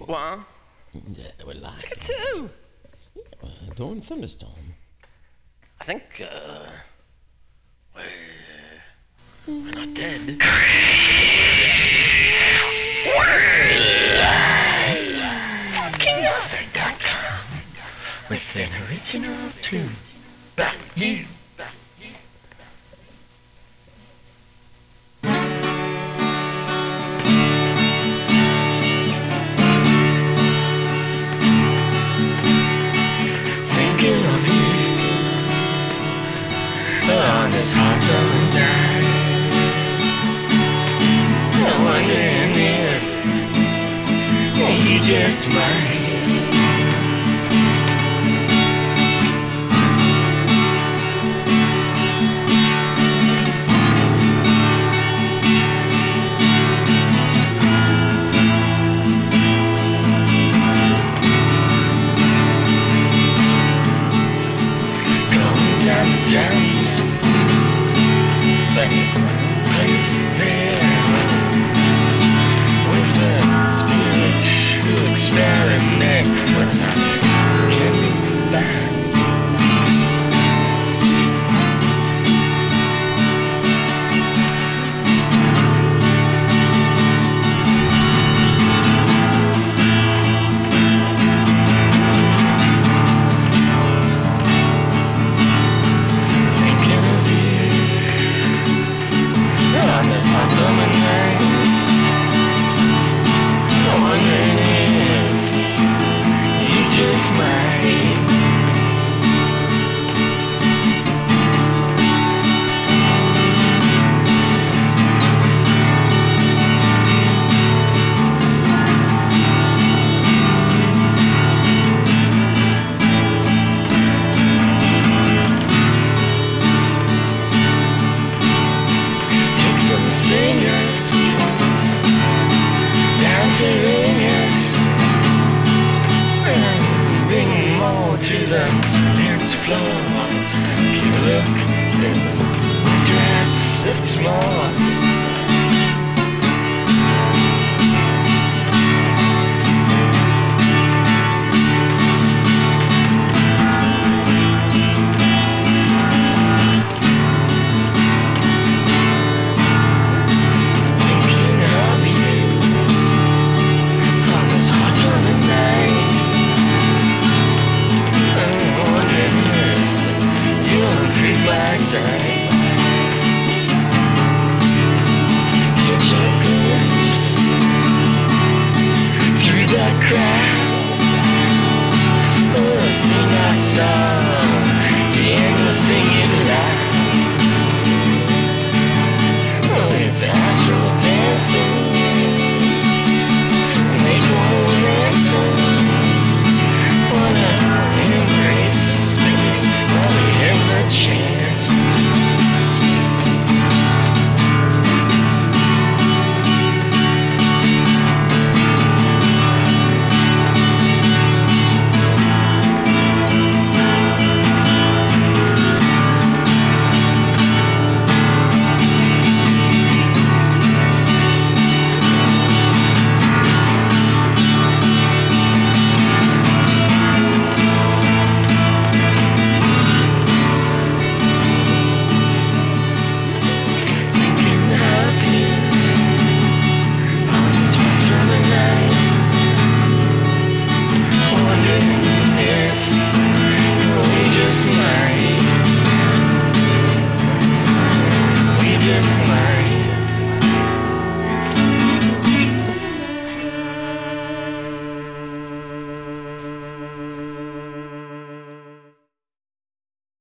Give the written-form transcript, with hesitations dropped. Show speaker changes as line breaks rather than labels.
What?
Yeah, we're live.
Ticket 2.
During thunderstorm.
I think, we're not dead. KingArthur.com with an original tune. Back you. Thinking of you on this hot summer night. I'm wondering if you just might. Going down the Thames, like a place there, with the spirit to experiment what's not coming back. Thinking of you on this hot summer night. I'm wondering if you just might. Take some singers down to Vegas and bring them all to the dance floor. Give a look, there's a dress, if it's more.